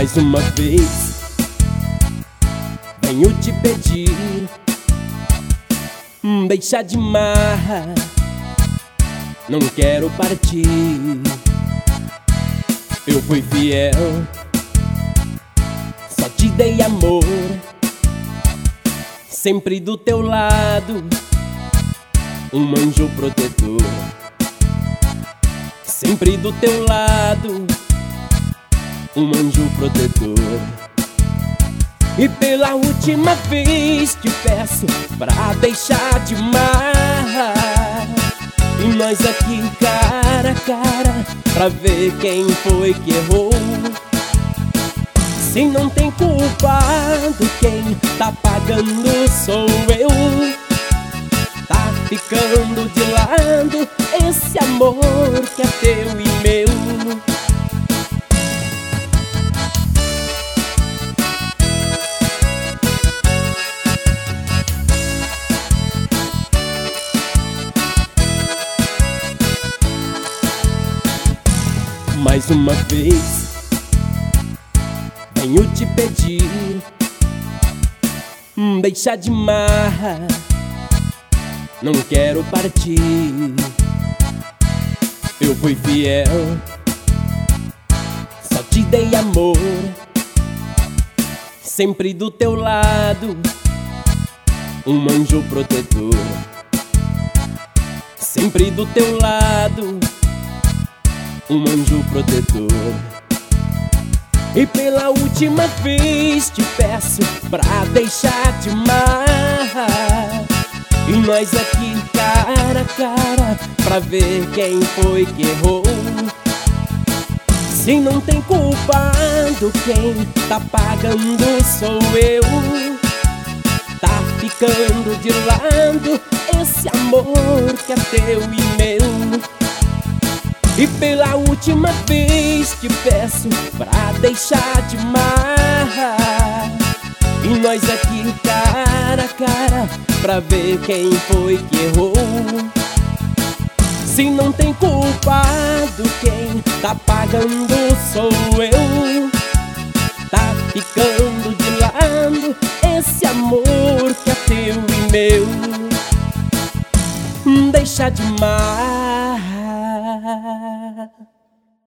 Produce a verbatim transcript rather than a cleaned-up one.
Mais uma vez venho te pedir, hum, deixa de marra, não quero partir. Eu fui fiel, só te dei amor, sempre do teu lado, um anjo protetor. Sempre do teu lado, um anjo protetor. E pela última vez te peço pra deixar de amar, e nós aqui cara a cara, pra ver quem foi que errou. Se não tem culpado, quem tá pagando sou eu. Tá ficando de lado esse amor que é teu e meu. Mais uma vez venho te pedir, hum, deixa de marra, não quero partir. Eu fui fiel, só te dei amor, sempre do teu lado, um anjo protetor. Sempre do teu lado, um anjo protetor. E pela última vez te peço pra deixar de amar, e nós aqui cara a cara, pra ver quem foi que errou. Se não tem culpado, quem tá pagando sou eu. Tá ficando de lado esse amor que é teu e meu. E pela última vez te peço pra deixar de amar, e nós aqui cara a cara, pra ver quem foi que errou. Se não tem culpado, quem tá pagando sou eu. Tá ficando de lado esse amor que é teu e meu. Deixa de amar.